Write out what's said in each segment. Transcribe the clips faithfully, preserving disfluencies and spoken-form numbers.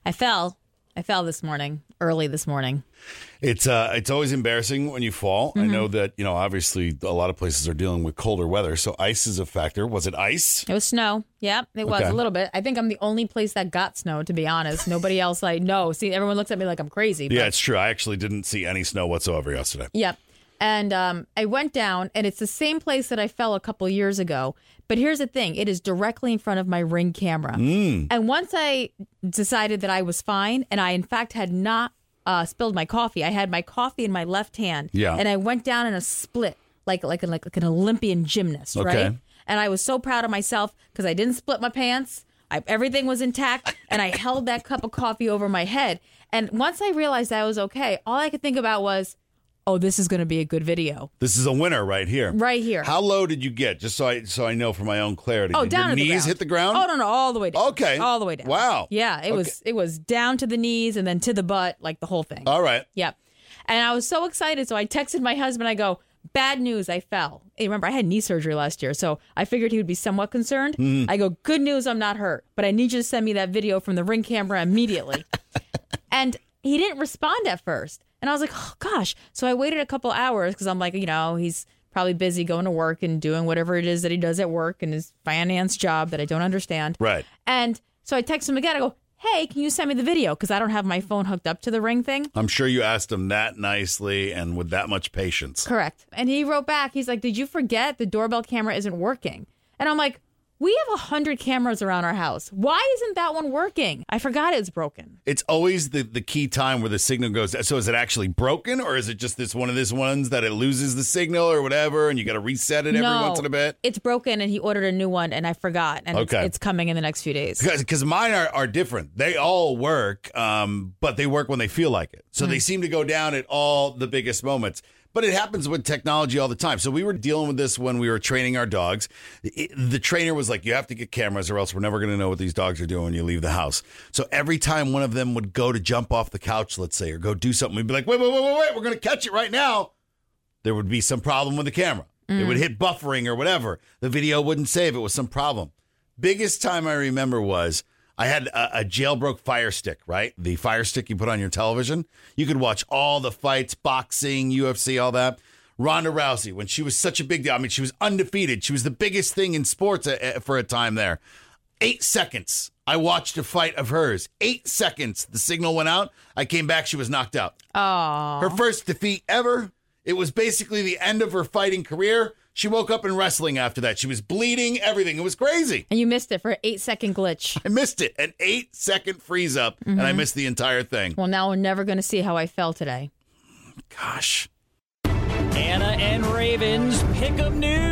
I fell. I fell this morning, early this morning. It's uh, it's always embarrassing when you fall. Mm-hmm. I know that, you know, obviously a lot of places are dealing with colder weather, so ice is a factor. Was it ice? It was snow. Yeah, it was Okay. a little bit. I think I'm the only place that got snow, to be honest. Nobody else, I know. See, everyone looks at me like I'm crazy. Yeah, but- it's true. I actually didn't see any snow whatsoever yesterday. Yep. And um, I went down, and it's the same place that I fell a couple years ago. But here's the thing. It is directly in front of my Ring camera. Mm. And once I decided that I was fine, and I, in fact, had not uh, spilled my coffee. I had my coffee in my left hand. Yeah. And I went down in a split, like like, like, like an Olympian gymnast, Okay. right? And I was so proud of myself because I didn't split my pants. I, everything was intact, and I held that cup of coffee over my head. And once I realized I was okay, all I could think about was, oh, this is going to be a good video. This is a winner right here. Right here. How low did you get? Just so I so I know for my own clarity. Oh, did down your to the knees ground. hit the ground? Oh, no, no, all the way down. Okay. All the way down. Wow. Yeah, it Okay. was it was down to the knees and then to the butt, like the whole thing. All right. Yep. And I was so excited, so I texted my husband. I go, bad news, I fell. Hey, remember, I had knee surgery last year, so I figured he would be somewhat concerned. Mm-hmm. I go, good news, I'm not hurt, but I need you to send me that video from the Ring camera immediately. And he didn't respond at first. And I was like, oh, gosh. So I waited a couple hours because I'm like, you know, he's probably busy going to work and doing whatever it is that he does at work and his finance job that I don't understand. Right. And so I text him again. I go, hey, can you send me the video? Because I don't have my phone hooked up to the Ring thing. I'm sure you asked him that nicely and with that much patience. Correct. And he wrote back. He's like, did you forget the doorbell camera isn't working? And I'm like, we have a hundred cameras around our house. Why isn't that one working? I forgot it's broken. It's always the, the key time where the signal goes. So is it actually broken, or is it just this one of these ones that it loses the signal or whatever, and you got to reset it every no, once in a bit? It's broken, and he ordered a new one, and I forgot. And Okay. it's, it's coming in the next few days. Because mine are, are different. They all work, um, but they work when they feel like it. So Mm. they seem to go down at all the biggest moments. But it happens with technology all the time. So we were dealing with this when we were training our dogs. It, the trainer was like, you have to get cameras or else we're never going to know what these dogs are doing when you leave the house. So every time one of them would go to jump off the couch, let's say, or go do something, we'd be like, wait, wait, wait, wait, wait, we're going to catch it right now. There would be some problem with the camera. Mm. It would hit buffering or whatever. The video wouldn't save. It was some problem. Biggest time I remember was I had a, a jailbroke Fire Stick, right? The Fire Stick you put on your television. You could watch all the fights, boxing, U F C, all that. Ronda Rousey, when she was such a big deal. I mean, she was undefeated. She was the biggest thing in sports a, a, for a time there. Eight seconds. I watched a fight of hers. Eight seconds. The signal went out. I came back. She was knocked out. Oh. Her first defeat ever. It was basically the end of her fighting career. She woke up in wrestling after that. She was bleeding, everything. It was crazy. And you missed it for an eight-second glitch. I missed it. An eight-second freeze-up, mm-hmm. and I missed the entire thing. Well, now we're never going to see how I fell today. Gosh. Anna and Raven's Pick-Up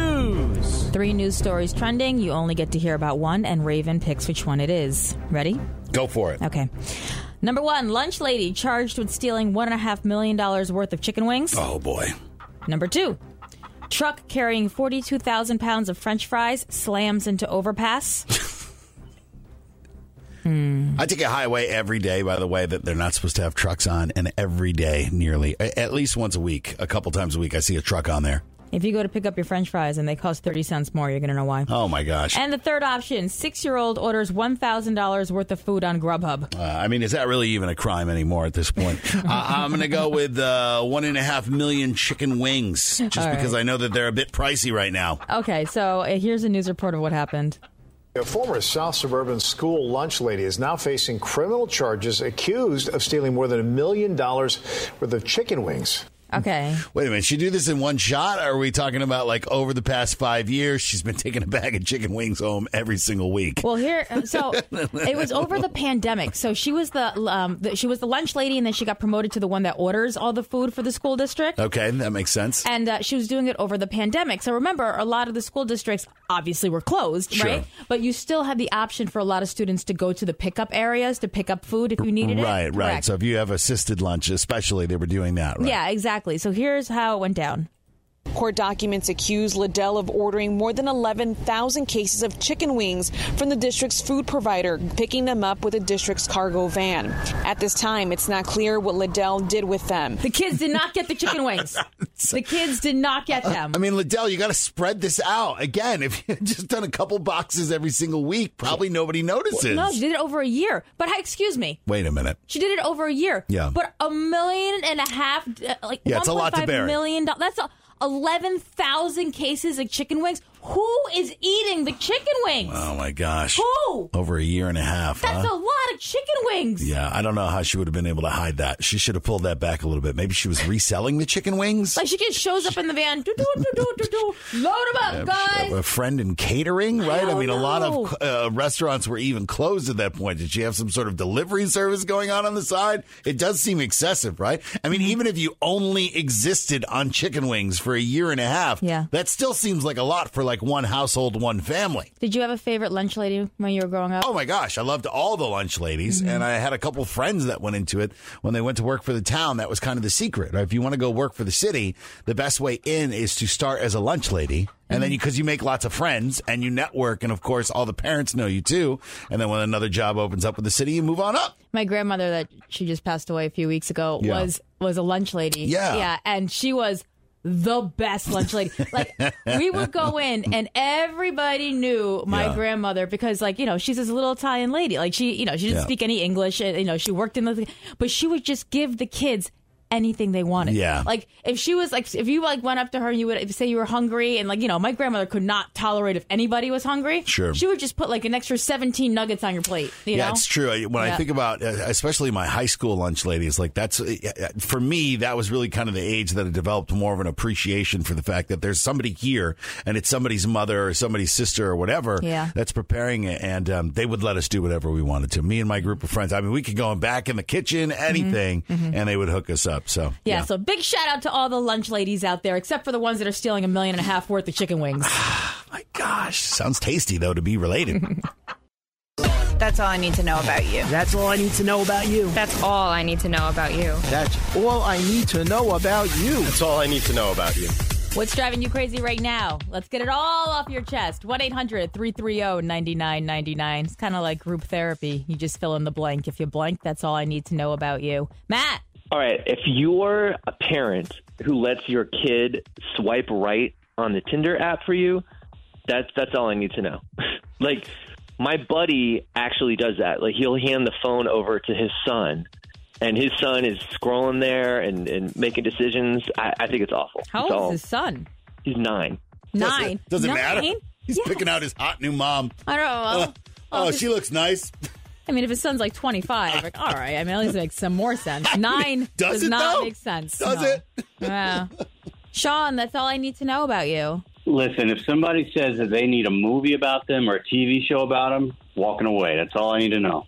News. Three news stories trending. You only get to hear about one, and Raven picks which one it is. Ready? Go for it. Okay. Number one, lunch lady charged with stealing one and a half million dollars worth of chicken wings. Oh, boy. Number two, truck carrying forty-two thousand pounds of French fries slams into overpass. hmm. I take a highway every day, by the way, that they're not supposed to have trucks on. And every day, nearly, at least once a week, a couple times a week, I see a truck on there. If you go to pick up your French fries and they cost thirty cents more, you're going to know why. Oh, my gosh. And the third option, six-year-old orders one thousand dollars worth of food on Grubhub. Uh, I mean, is that really even a crime anymore at this point? uh, I'm going to go with uh, one and a half million chicken wings, just All because right. I know that they're a bit pricey right now. Okay, so uh, here's a news report of what happened. A former South Suburban school lunch lady is now facing criminal charges accused of stealing more than a million dollars worth of chicken wings. Okay. Wait a minute. She do this in one shot? Or are we talking about like over the past five years, she's been taking a bag of chicken wings home every single week? Well, here, so it was over the pandemic. So she was the, um, the she was the lunch lady, and then she got promoted to the one that orders all the food for the school district. Okay, that makes sense. And uh, she was doing it over the pandemic. So remember, a lot of the school districts obviously were closed, Sure. right? But you still had the option for a lot of students to go to the pickup areas to pick up food if you needed it. Right, right. Correct. So if you have assisted lunch, especially, they were doing that, right? Yeah, exactly. So here's how it went down. Court documents accuse Liddell of ordering more than eleven thousand cases of chicken wings from the district's food provider, picking them up with the district's cargo van. At this time, it's not clear what Liddell did with them. The kids did not get the chicken wings. The kids did not get them. I mean, Liddell, you got to spread this out. Again, if you had just done a couple boxes every single week, probably nobody notices. No, she did it over a year. But excuse me. Wait a minute. She did it over a year. Yeah. But a million and a half, uh, like yeah, it's a lot to bear. Million dollars. That's a, eleven thousand cases of chicken wings. Who is eating the chicken wings? Oh, my gosh. Who? Over a year and a half, That's huh? a lot of chicken wings. Yeah, I don't know how she would have been able to hide that. She should have pulled that back a little bit. Maybe she was reselling the chicken wings? Like she just shows up in the van. Do, do, do, do, do, do. Load them up, guys. A friend in catering, right? I, I mean, a know. lot of uh, restaurants were even closed at that point. Did she have some sort of delivery service going on on the side? It does seem excessive, right? I mean, even if you only existed on chicken wings for a year and a half, Yeah. that still seems like a lot for like one household, one family. Did you have a favorite lunch lady when you were growing up? Oh my gosh, I loved all the lunch ladies, Mm-hmm. and I had a couple friends that went into it when they went to work for the town. That was kind of the secret. Right? If you want to go work for the city, the best way in is to start as a lunch lady, and then because you, you make lots of friends and you network, and of course all the parents know you too. And then when another job opens up with the city, you move on up. My grandmother, that she just passed away a few weeks ago, Yeah. was was a lunch lady. Yeah. yeah, and she was the best lunch lady. Like, we would go in and everybody knew my Yeah. grandmother because, like, you know, she's this little Italian lady. Like, she, you know, she didn't Yeah. speak any English. And, you know, she worked in the, but she would just give the kids anything they wanted. Yeah. Like, if she was like, if you like went up to her and you would say you were hungry, and like, you know, my grandmother could not tolerate if anybody was hungry. Sure. She would just put like an extra seventeen nuggets on your plate. You Yeah, know? it's true. When I Yeah. think about, uh, especially my high school lunch ladies, like that's, uh, for me, that was really kind of the age that I developed more of an appreciation for the fact that there's somebody here and it's somebody's mother or somebody's sister or whatever Yeah. that's preparing it. And um, they would let us do whatever we wanted to. Me and my group of friends, I mean, we could go back in the kitchen, anything, Mm-hmm. and they would hook us up. So, Yeah, so big shout out to all the lunch ladies out there, except for the ones that are stealing a million and a half worth of chicken wings. My gosh, sounds tasty, though, to be related. That's all I need to know about you. That's all I need to know about you. That's all I need to know about you. That's all I need to know about you. That's all I need to know about you. What's driving you crazy right now? Let's get it all off your chest. one eight hundred three three zero nine nine nine nine. It's kind of like group therapy. You just fill in the blank. If you blank, that's all I need to know about you. Matt. All right, if you're a parent who lets your kid swipe right on the Tinder app for you, that's that's all I need to know. Like, my buddy actually does that. Like, he'll hand the phone over to his son, and his son is scrolling there and, and making decisions. I, I think it's awful. How It's old all- is his son? He's nine. Nine. Doesn't Nine? matter. He's Yes. picking out his hot new mom. I don't know. Uh, oh, she looks nice. I mean, if his son's like twenty-five, like, all right. I mean, at least it makes some more sense. Nine Does does it, not though? make sense. Does no. it? Yeah. Sean, that's all I need to know about you. Listen, if somebody says that they need a movie about them or a T V show about them, walking away. That's all I need to know.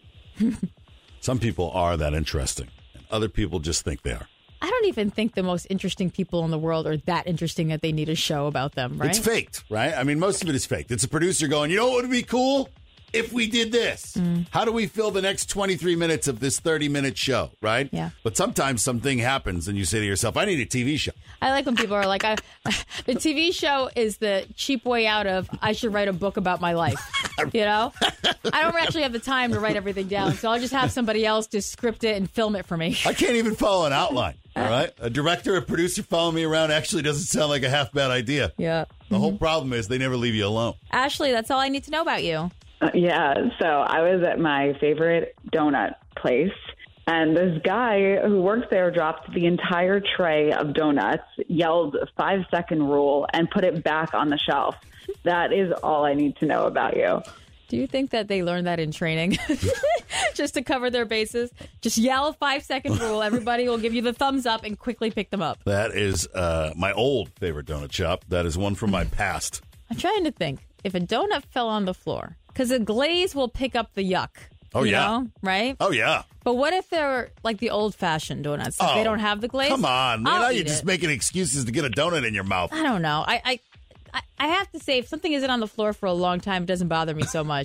Some people are that interesting. And other people just think they are. I don't even think the most interesting people in the world are that interesting that they need a show about them, right? It's faked, right? I mean, most of it is faked. It's a producer going, you know what would be cool? If we did this, Mm. how do we fill the next twenty-three minutes of this thirty-minute show, right? Yeah. But sometimes something happens and you say to yourself, I need a T V show. I like when people are like, I, the T V show is the cheap way out of, I should write a book about my life. You know? I don't actually have the time to write everything down, so I'll just have somebody else just script it and film it for me. I can't even follow an outline, all right? A director, a producer following me around actually doesn't sound like a half bad idea. Yeah. The whole problem is they never leave you alone. Ashley, that's all I need to know about you. Uh, yeah, so I was at my favorite donut place, and this guy who works there dropped the entire tray of donuts, yelled five-second rule, and put it back on the shelf. That is all I need to know about you. Do you think that they learned that in training? Just to cover their bases? Just yell five-second rule. Everybody will give you the thumbs up and quickly pick them up. That is uh, my old favorite donut shop. That is one from my past. I'm trying to think. If a donut fell on the floor, because the glaze will pick up the yuck. Oh, you yeah. know, right? Oh, yeah. But what if they're like the old-fashioned donuts? If Oh, they don't have the glaze? Come on. You I'll know, eat you're just it. making excuses to get a donut in your mouth. I don't know. I, I I I have to say, if something isn't on the floor for a long time, it doesn't bother me so much.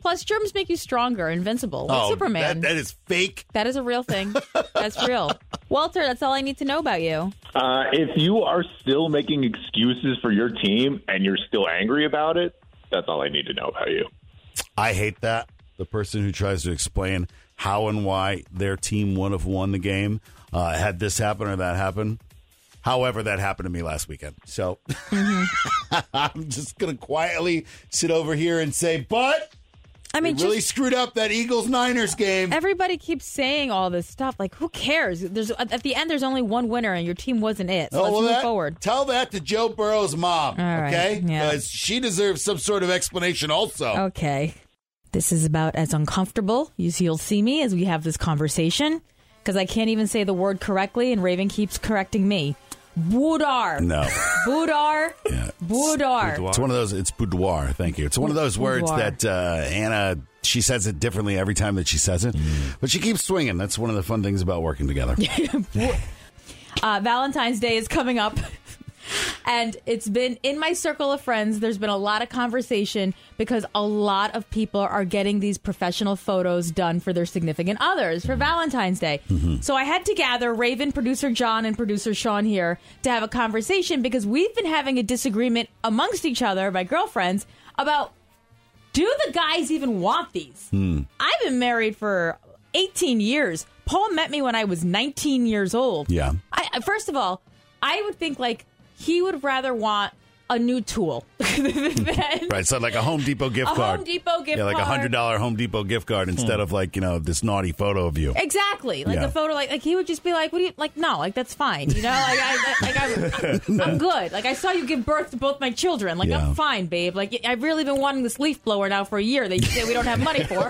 Plus, germs make you stronger, invincible. Like oh, Superman. That, that is fake. That is a real thing. That's real. Walter, that's all I need to know about you. Uh, if you are still making excuses for your team and you're still angry about it, that's all I need to know about you. I hate that. The person who tries to explain how and why their team would have won the game uh, had this happen or that happen. However, that happened to me last weekend. So mm-hmm. I'm just going to quietly sit over here and say, but I mean, really just, screwed up that Eagles-Niners game. Everybody keeps saying all this stuff. Like, who cares? There's At the end, there's only one winner, and your team wasn't it. So oh, let's well, move that, forward. Tell that to Joe Burrow's mom, right, okay? Because yeah. she deserves some sort of explanation also. Okay. This is about as uncomfortable as you'll see me as we have this conversation, because I can't even say the word correctly, and Raven keeps correcting me. Boudoir. No. Boudoir. Yeah. Boudoir. It's one of those, it's boudoir, thank you. It's one of those words Boudoir. that uh, Anna, she says it differently every time that she says it, mm. but she keeps swinging. That's one of the fun things about working together. uh, Valentine's Day is coming up. And it's been in my circle of friends. There's been a lot of conversation because a lot of people are getting these professional photos done for their significant others for Valentine's Day. Mm-hmm. So I had to gather Raven, producer John, and producer Sean here to have a conversation because we've been having a disagreement amongst each other, my girlfriends, about do the guys even want these? Mm. I've been married for eighteen years. Paul met me when I was nineteen years old. Yeah. I, first of all, I would think like, he would rather want a new tool. than right, so like a Home Depot gift a card. Home Depot gift yeah, like a card. one hundred dollars Home Depot gift card instead hmm. of like, you know, this naughty photo of you. Exactly. Like yeah. the photo, like, like he would just be like, what do you, like, no, like, that's fine. You know, like, I, like I'm, I'm good. Like, I saw you give birth to both my children. Like, yeah. I'm fine, babe. Like, I've really been wanting this leaf blower now for a year that you say we don't have money for.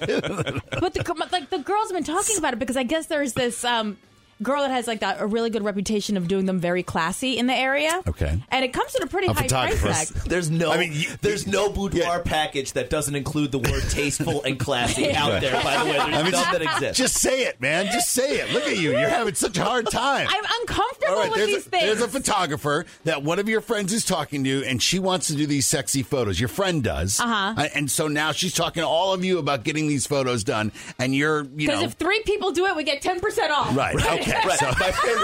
But the, like, the girls have been talking about it because I guess there's this... um girl that has like that a really good reputation of doing them very classy in the area. Okay. And it comes at a pretty a high price tag. There's no I mean, you, there's no boudoir yeah. package that doesn't include the word tasteful and classy out right. there, by the way. There's I mean, none that exists. Just say it, man. Just say it. Look at you. You're having such a hard time. I'm uncomfortable right, with these a, things. There's a photographer that one of your friends is talking to, and she wants to do these sexy photos. Your friend does. Uh-huh. And so now she's talking to all of you about getting these photos done, and you're, you know. Because if three people do it, we get ten percent off. Right. Right. Okay. Right. So, My favorite.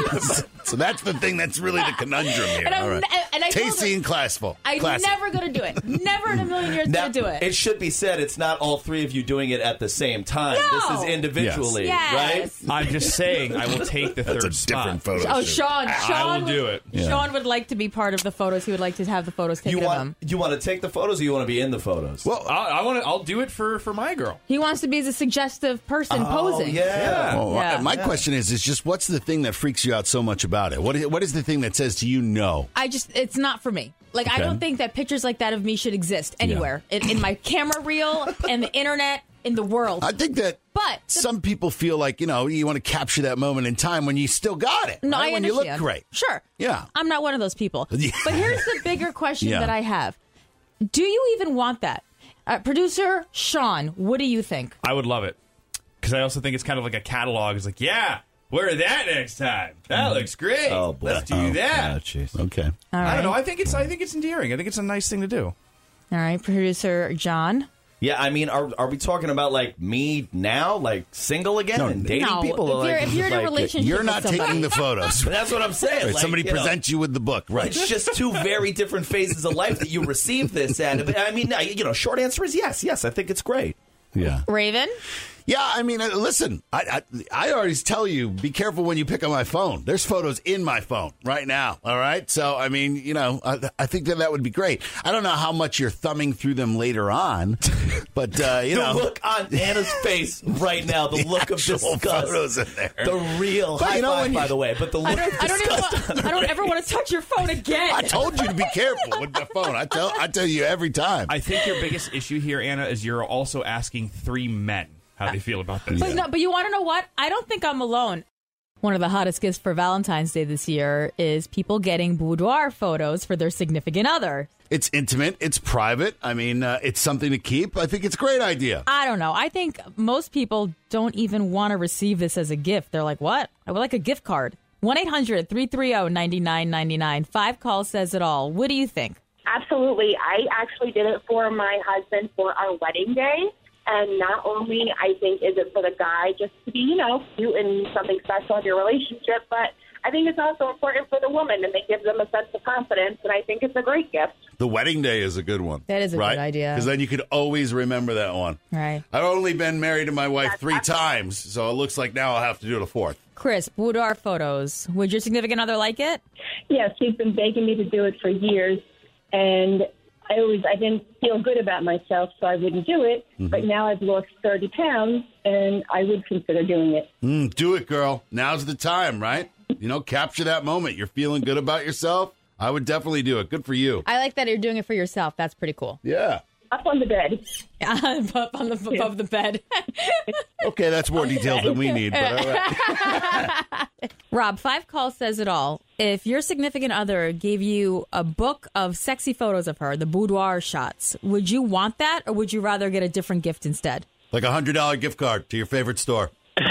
so that's the thing that's really the conundrum here. And all right. ne- and I Tasty her, and classful. I'm Classy. never going to do it. Never in a million years now, going to do it. It should be said, it's not all three of you doing it at the same time. No. This is individually, yes. right? I'm just saying, I will take the That's third a spot. different photo. Oh, Sean. Sean I will would, do it. Yeah. Sean would like to be part of the photos. He would like to have the photos taken You of want him. you want to take the photos, or you want to be in the photos? Well, I, I want to. I'll do it for, for my girl. He wants to be the suggestive person oh, posing. Yeah. Yeah. Well, Yeah. my Yeah. question is, is just what's the thing that freaks you out so much about it? What is, what is the thing that says to you no? I just, it's not for me. Like, Okay. I don't think that pictures like that of me should exist anywhere. In, in my camera reel, and the internet, in the world. I think that But the- some people feel like, you know, you want to capture that moment in time when you still got it. No, right? I When you understand. look great. Sure. Yeah. I'm not one of those people. Yeah. But here's the bigger question Yeah. that I have. Do you even want that? Uh, producer Sean, what do you think? I would love it because I also think it's kind of like a catalog. It's like, yeah, wear that next time. That looks great. Oh, boy. Let's do Oh, that. jeez. Okay. All right. I don't know. I think it's. I think it's endearing. I think it's a nice thing to do. All right, producer John. Yeah, I mean, are are we talking about like me now, like single again No, and dating no, people? if Or, you're- like, if you're in a like, relationship- You're with not somebody. taking the photos. That's what I'm saying. Right, like, somebody you know, presents you with the book. Right. It's just two very different phases of life that you receive this at. But I mean, you know, short answer is yes, yes. I think it's great. Yeah. Raven? Yeah, I mean, uh, listen, I, I I always tell you, be careful when you pick up my phone. There's photos in my phone right now, all right? So, I mean, you know, I, I think that that would be great. I don't know how much you're thumbing through them later on, but, uh, you the know. The look on Anna's face right now, the, the look of disgust. Photos in there. The real but, high you know, five, you, by the way, but the look I don't, of I don't, even disgust. want, I don't ever want to touch your phone again. I told you to be careful with the phone. I tell I tell you every time. I think your biggest issue here, Anna, is you're also asking three men how they feel about this. But, no, but you want to know what? I don't think I'm alone. One of the hottest gifts for Valentine's Day this year is people getting boudoir photos for their significant other. It's intimate. It's private. I mean, uh, it's something to keep. I think it's a great idea. I don't know. I think most people don't even want to receive this as a gift. They're like, what? I would like a gift card. one eight hundred three three zero nine nine nine nine. Five calls says it all. What do you think? Absolutely. I actually did it for my husband for our wedding day. And not only, I think, is it for the guy just to be, you know, cute and something special in your relationship, but I think it's also important for the woman, and it gives them a sense of confidence, and I think it's a great gift. The wedding day is a good one. That is a right? good idea. Because then you could always remember that one. Right. I've only been married to my wife three times, so it looks like now I'll have to do it a fourth. Chris, boudoir photos. Would your significant other like it? Yes, he's been begging me to do it for years, and I always I didn't feel good about myself, so I wouldn't do it. Mm-hmm. But now I've lost thirty pounds, and I would consider doing it. Mm, do it, girl. Now's the time, right? You know, capture that moment. You're feeling good about yourself. I would definitely do it. Good for you. I like that you're doing it for yourself. That's pretty cool. Yeah. Up on the bed. Up on the above the bed. Okay, that's more details than we need. But all right. Rob, Five Calls says it all. If your significant other gave you a book of sexy photos of her, the boudoir shots, would you want that, or would you rather get a different gift instead? Like a one hundred dollars gift card to your favorite store.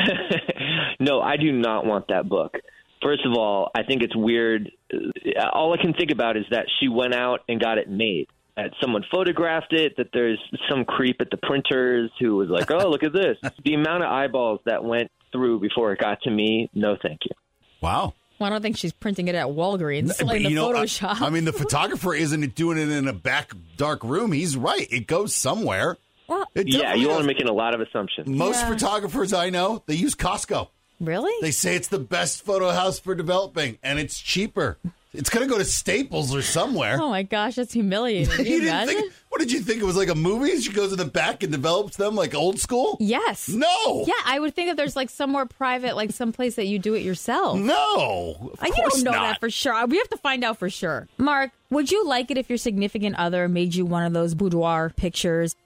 No, I do not want that book. First of all, I think it's weird. All I can think about is that she went out and got it made. That someone photographed it, that there's some creep at the printers who was like, oh, look at this. The amount of eyeballs that went through before it got to me, no thank you. Wow. Well, I don't think she's printing it at Walgreens, But, like the you know, Photoshop. I, I mean, the photographer isn't doing it in a back dark room. He's right. It goes somewhere. Well, It Yeah, definitely you all does. are making a lot of assumptions. Most Yeah. photographers I know, they use Costco. Really? They say it's the best photo house for developing, and it's cheaper. It's going to go to Staples or somewhere. Oh, my gosh, that's humiliating. Can you You didn't imagine? think, what did you think? It was like a movie? She goes in the back and develops them like old school? Yes. No. Yeah, I would think that there's like somewhere private, like someplace that you do it yourself. No. Of Uh, you course don't know not. that for sure. We have to find out for sure. Mark, would you like it if your significant other made you one of those boudoir pictures?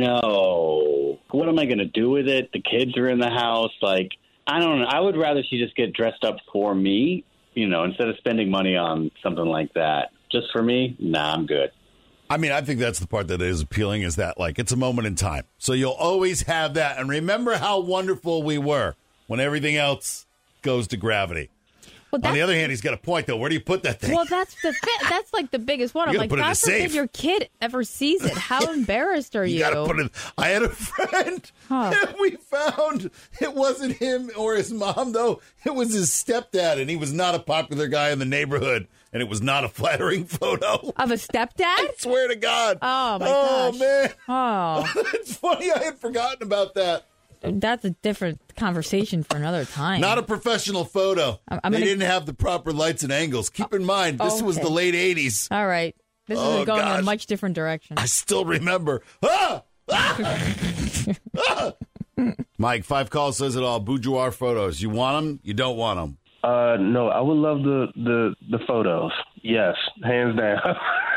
No. What am I going to do with it? The kids are in the house. Like, I don't know. I would rather she just get dressed up for me, you know, instead of spending money on something like that. Just for me? Nah, I'm good. I mean, I think that's the part that is appealing is that, like, it's a moment in time. So you'll always have that. And remember how wonderful we were when everything else goes to gravity. Well, On the other hand, he's got a point, though. Where do you put that thing? Well, that's the fi- that's like the biggest one. You I'm gotta like, put it in God a forbid safe. your kid ever sees it. How embarrassed are you? You got to put it. I had a friend. Huh. And we found it wasn't him or his mom, though. It was his stepdad, and he was not a popular guy in the neighborhood, and it was not a flattering photo. Of a stepdad? I swear to God. Oh, my oh, gosh. man. Oh, It's funny. I had forgotten about that. that's a different conversation for another time. Not a professional photo. I'm- I'm they gonna- didn't have the proper lights and angles. Keep in mind, this was okay. the late eighties. All right. This Oh, is going in gosh. a much different direction. I still remember. Ah! Ah! Ah! Mike, Five Calls says it all. Boudoir photos. You want them? You don't want them? Uh, no, I would love the, the, the photos. Yes, hands down.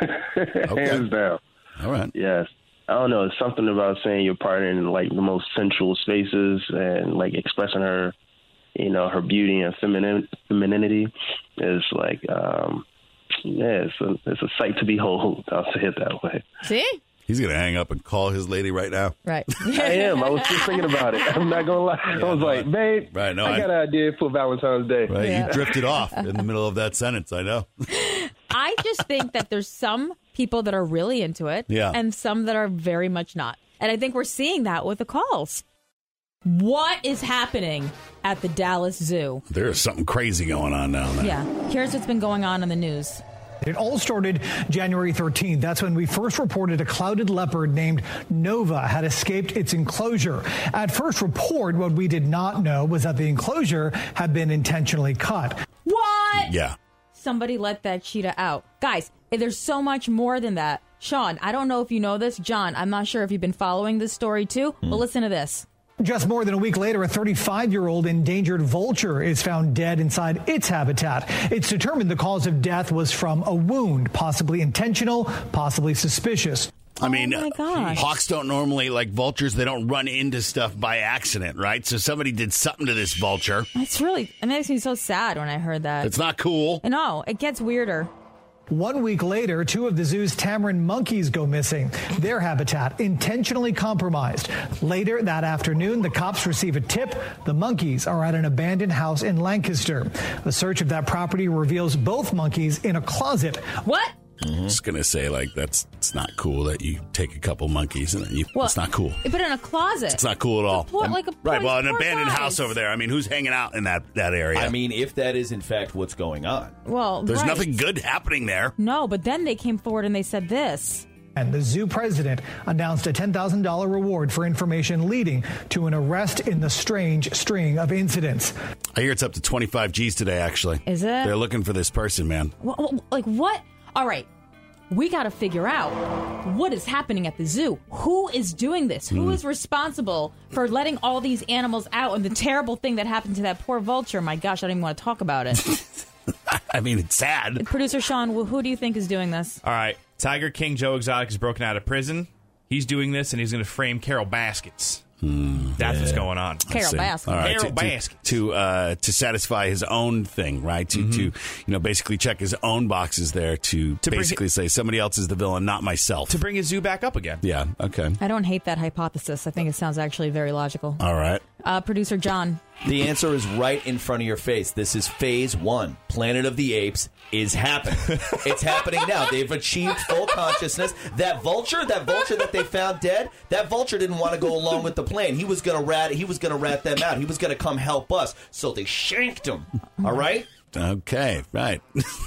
Hands down. All right. Yes. I don't know. It's something about seeing your partner in like the most sensual spaces and like expressing her, you know, her beauty and feminin- femininity is like, um, yeah, it's a, it's a sight to behold. I'll say it that way. See? He's going to hang up and call his lady right now. Right. I am. I was just thinking about it. I'm not going to lie. Yeah, I was no, like, babe, right, no, I, I- got an idea for Valentine's Day. Right? Yeah. You drifted off in the middle of that sentence. I know. I just think that there's some people that are really into it Yeah. and some that are very much not. And I think we're seeing that with the calls. What is happening at the Dallas Zoo? There's something crazy going on down there. Yeah. Here's what's been going on in the news. It all started January thirteenth. That's when we first reported a clouded leopard named Nova had escaped its enclosure. At first report, what we did not know was that the enclosure had been intentionally cut. What? Yeah. Somebody let that cheetah out. Guys, there's so much more than that. Sean, I don't know if you know this. John, I'm not sure if you've been following this story too, but listen to this. Just more than a week later, a thirty-five-year-old endangered vulture is found dead inside its habitat. It's determined the cause of death was from a wound, possibly intentional, possibly suspicious. I mean, Oh my gosh. hawks don't normally, like vultures, they don't run into stuff by accident, right? So somebody did something to this vulture. It's really, it makes me so sad when I heard that. It's not cool. No, it gets weirder. One week later, two of the zoo's tamarin monkeys go missing, their habitat intentionally compromised. Later that afternoon, the cops receive a tip. The monkeys are at an abandoned house in Lancaster. A search of that property reveals both monkeys in a closet. What? I'm just gonna say, like, that's it's not cool that you take a couple monkeys and then you. Well, it's not cool. Put it in a closet. It's not cool at all. Poor, like a right. poor- Well, an poor abandoned guys. house over there. I mean, who's hanging out in that that area? I mean, if that is in fact what's going on, Well, there's right. nothing good happening there. No, but then they came forward and they said this. And the zoo president announced a ten thousand dollars reward for information leading to an arrest in the strange string of incidents. I hear it's up to twenty-five G's today. Actually, Is it? They're looking for this person, man. Wha- wha- Like what? All right. We got to figure out what is happening at the zoo. Who is doing this? Who Hmm. is responsible for letting all these animals out and the terrible thing that happened to that poor vulture? My gosh, I don't even want to talk about it. I mean, it's sad. Producer Sean, wh- who do you think is doing this? All right. Tiger King Joe Exotic is broken out of prison. He's doing this, and he's going to frame Carol Baskets. That's what's going on. Carol See. Baskets. All right, Carol to, Baskets. to to, uh, to satisfy his own thing, right? To Mm-hmm. to you know basically check his own boxes there to, To bring basically say somebody else is the villain, not myself. To bring his zoo back up again. Yeah. Okay. I don't hate that hypothesis. I think it sounds actually very logical. All right. Uh, Producer John. the answer is right in front of your face. This is phase one. Planet of the Apes is happening. It's happening now. They've achieved full consciousness. That vulture, that vulture that they found dead, that vulture didn't want to go along with the plan. He was gonna rat. He was gonna rat them out. He was gonna come help us. So they shanked him. All right. Okay. Right.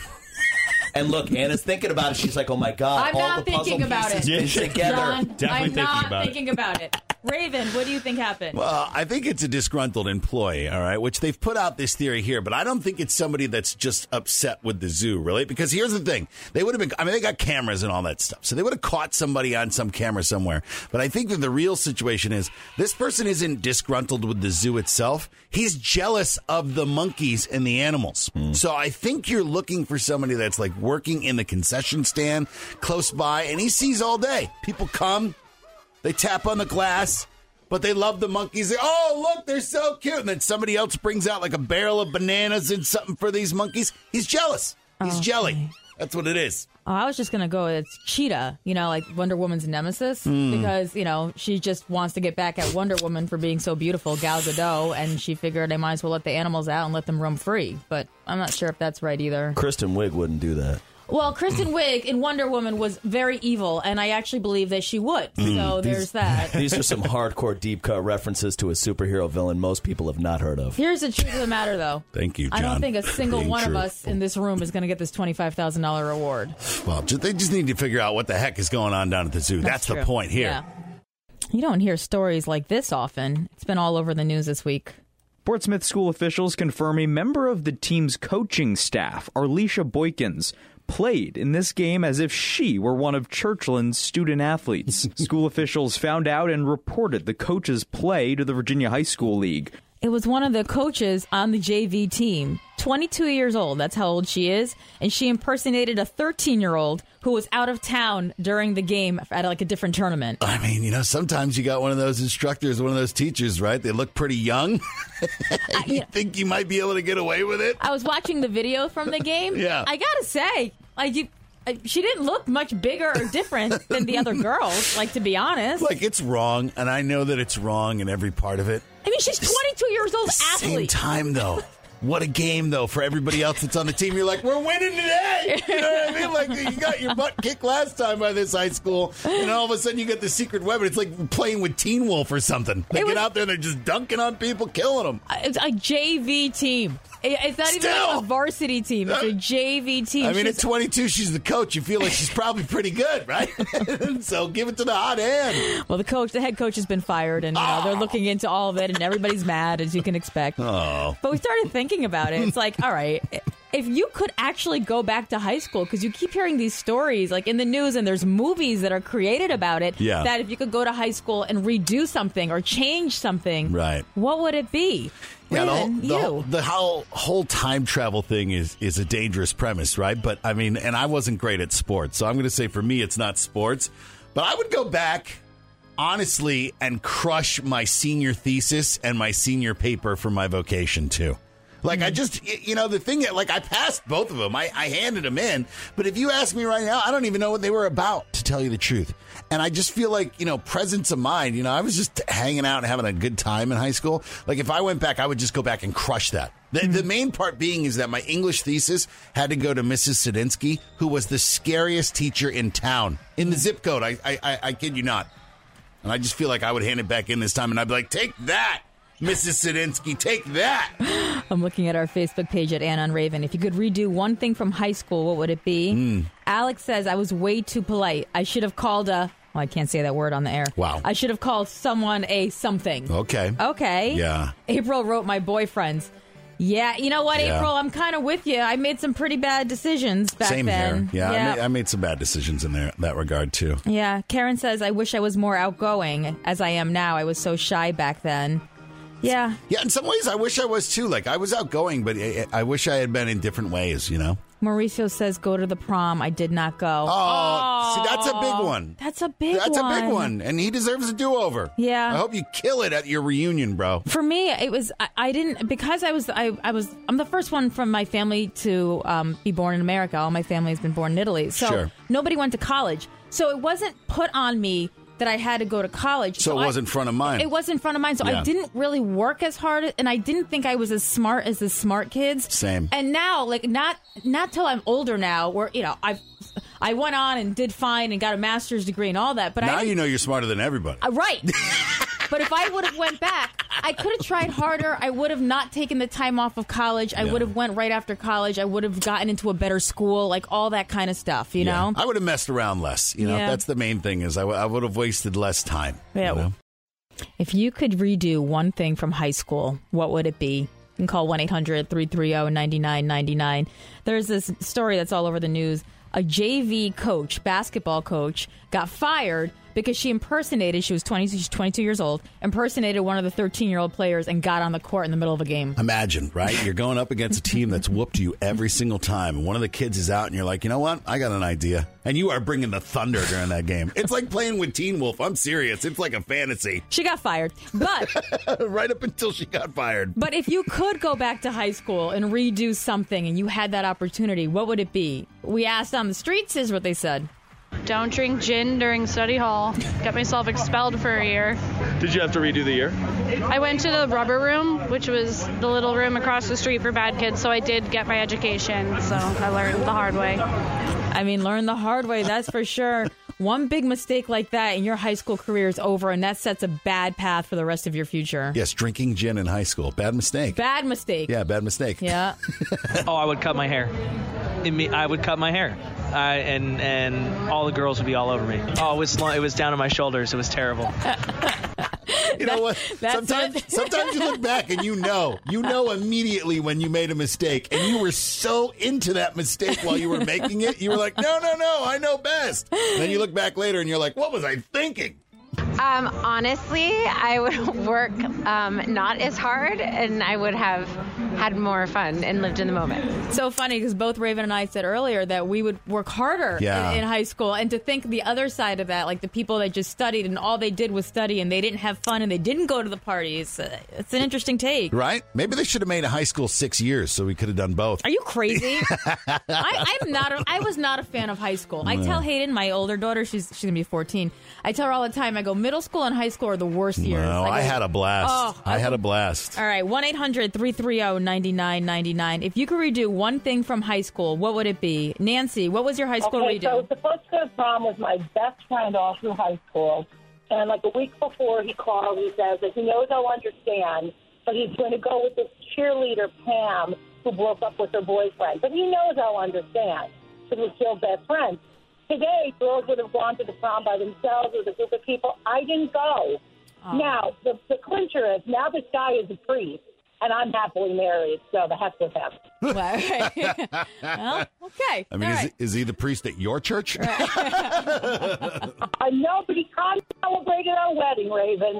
And look, Anna's thinking about it. She's like, "Oh my God!" I'm all not the puzzle thinking about pieces it. fit together. John, I'm not thinking about it. Raven, what do you think happened? Well, I think it's a disgruntled employee, all right, which they've put out this theory here, but I don't think it's somebody that's just upset with the zoo, really, because here's the thing. They would have been, I mean, they got cameras and all that stuff, so they would have caught somebody on some camera somewhere. But I think that the real situation is this person isn't disgruntled with the zoo itself. He's jealous of the monkeys and the animals. So I think you're looking for somebody that's like working in the concession stand close by, and he sees all day. People come. They tap on the glass, but they love the monkeys. They, oh, look, they're so cute. And then somebody else brings out like a barrel of bananas and something for these monkeys. He's jealous. He's Okay. jelly. That's what it is. Oh, I was just going to go with Cheetah, you know, like Wonder Woman's nemesis, Hmm. because, you know, she just wants to get back at Wonder Woman for being so beautiful, Gal Gadot, and she figured I might as well let the animals out and let them roam free. But I'm not sure if that's right either. Kristen Wiig wouldn't do that. Well, Kristen Wiig in Wonder Woman was very evil, and I actually believe that she would. So there's that. These are some hardcore deep cut references to a superhero villain most people have not heard of. Here's the truth of the matter, though. Thank you, John. I don't think a single Being one true. of us in this room is going to get this twenty-five thousand dollars reward. Well, ju- they just need to figure out what the heck is going on down at the zoo. That's, the true. point here. Yeah. You don't hear stories like this often. It's been all over the news this week. Portsmouth school officials confirm a member of the team's coaching staff, Arlisha Boykins, played in this game as if she were one of Churchland's student athletes. School officials found out and reported the coach's play to the Virginia High School League. It was one of the coaches on the J V team, twenty-two years old. That's how old she is. And she impersonated a thirteen-year-old who was out of town during the game at like a different tournament. I mean, you know, sometimes you got one of those instructors, one of those teachers, right? They look pretty young. You think you might be able to get away with it? I was watching the video from the game. Yeah. I gotta say, like you, uh, she didn't look much bigger or different than the other girls. Like, to be honest, Like, it's wrong, and I know that it's wrong in every part of it. I mean, she's twenty-two years old Same athlete. time, though. What a game, though, for everybody else that's on the team. You're like, we're winning today. You know what I mean? Like, you got your butt kicked last time by this high school, and all of a sudden you get the secret weapon. It's like playing with Teen Wolf or something. They It get was- out there and they're just dunking on people, killing them. It's a J V team. It- It's not even Still. like a varsity team. It's a J V team. I mean, She's- at twenty-two, she's the coach. You feel like she's probably pretty good, right? So give it to the hot hand. well, the coach, the head coach, has been fired, and you know, they're looking into all of it, and everybody's mad, as you can expect. Oh. But we started thinking about it. It's like, all right, if you could actually go back to high school, because you keep hearing these stories like in the news, and there's movies that are created about it, Yeah. that if you could go to high school and redo something or change something, Right. what would it be? Yeah, the whole, Raven, the, you. whole, the whole, whole time travel thing is, is a dangerous premise, right? But, I mean, and I wasn't great at sports, so I'm going to say for me it's not sports. But I would go back, honestly, and crush my senior thesis and my senior paper for my vocation, too. Like, I just, y- you know, the thing that, like, I passed both of them. I, I handed them in. But if you ask me right now, I don't even know what they were about. to tell you the truth. And I just feel like, you know, presence of mind, you know, I was just hanging out and having a good time in high school. Like, if I went back, I would just go back and crush that. The, mm-hmm. the main part being is that my English thesis had to go to Missus Sadinsky, who was the scariest teacher in town, in the zip code. I, I, I, I kid you not. And I just feel like I would hand it back in this time, and I'd be like, take that, Missus Sadinsky, take that. I'm looking at our Facebook page at Anna and Raven. If you could redo one thing from high school, what would it be? Mm. Alex says, I was way too polite. I should have called a... Well, I can't say that word on the air. Wow. I should have called someone a something. Okay. Okay. Yeah. April wrote my boyfriends. Yeah, you know what, yeah. April? I'm kind of with you. I made some pretty bad decisions back Same then. here. Yeah, yeah. I, made, I made some bad decisions in there that regard, too. Yeah. Karen says, I wish I was more outgoing as I am now. I was so shy back then. Yeah. Yeah, in some ways, I wish I was, too. Like, I was outgoing, but I, I wish I had been in different ways, you know? Mauricio says, go to the prom. I did not go. Oh, oh see, that's a big one. That's a big that's one. That's a big one. And he deserves a do-over. Yeah. I hope you kill it at your reunion, bro. For me, it was, I, I didn't, because I was, I, I was, I'm the first one from my family to um, be born in America. All my family has been born in Italy. So sure. Nobody went to college. So it wasn't put on me that I had to go to college. So, so it wasn't I, front of mind. It wasn't front of mind. So yeah. I didn't really work as hard, and I didn't think I was as smart as the smart kids. Same. And now, like, not not till I'm older now, where, you know, I've I went on and did fine and got a master's degree and all that. But now I you know you're smarter than everybody. Uh, right. But if I would have went back, I could have tried harder. I would have not taken the time off of college. I yeah. would have went right after college. I would have gotten into a better school, like all that kind of stuff, you yeah. know? I would have messed around less. You know, yeah. that's the main thing is I, w- I would have wasted less time. Yeah. You know? If you could redo one thing from high school, what would it be? You can call one eight hundred three three zero nine nine nine nine. There's this story that's all over the news. A J V coach, basketball coach, got fired because she impersonated, she was twenty, she's twenty-two years old, impersonated one of the thirteen-year-old players and got on the court in the middle of a game. Imagine, right? You're going up against a team that's whooped you every single time, and one of the kids is out, and you're like, you know what? I got an idea. And you are bringing the thunder during that game. It's like playing with Teen Wolf. I'm serious. It's like a fantasy. She got fired. But right up until she got fired. But if you could go back to high school and redo something and you had that opportunity, what would it be? We asked on the streets, is what they said. Don't drink gin during study hall. Got myself expelled for a year. Did you have to redo the year? I went to the rubber room, which was the little room across the street for bad kids, so I did get my education, so I learned the hard way. I mean, learn the hard way, that's for sure. One big mistake like that and your high school career is over, and that sets a bad path for the rest of your future. Yes, drinking gin in high school. Bad mistake. Bad mistake. Yeah, bad mistake. Yeah. Oh, I would cut my hair. I would cut my hair. Uh, and and all the girls would be all over me. Oh, it was it was down to my shoulders. It was terrible. You know what? Sometimes, it. sometimes you look back and you know, you know immediately when you made a mistake, and you were so into that mistake while you were making it. You were like, no, no, no, I know best. And then you look back later and you're like, what was I thinking? Um, honestly, I would work um, not as hard, and I would have had more fun and lived in the moment. So funny, because both Raven and I said earlier that we would work harder yeah. in, in high school, and to think the other side of that, like the people that just studied and all they did was study and they didn't have fun and they didn't go to the parties. Uh, it's an interesting take. Right? Maybe they should have made a high school six years so we could have done both. Are you crazy? I, I'm not. A, I was not a fan of high school. I tell Hayden, my older daughter, she's she's gonna be fourteen. I tell her all the time. I go, middle school and high school are the worst years. No, I, go, I had a blast. Oh, I, I had go, a blast. All right, one eight hundred three three zero nine nine nine nine. If you could redo one thing from high school, what would it be? Nancy, what was your high school okay, redo? So I was supposed to go to prom with my best friend all through high school. And like a week before he called, he says that he knows I'll understand, but he's going to go with this cheerleader, Pam, who broke up with her boyfriend. But he knows I'll understand because we're still best friends. Today, girls would have gone to the prom by themselves with a group of people. I didn't go. Oh. Now, the, the clincher is, now this guy is a priest, and I'm happily married, so the heck with him. Well, okay. I mean, is, right. is he the priest at your church? I know, but he can't celebrate our wedding, Raven.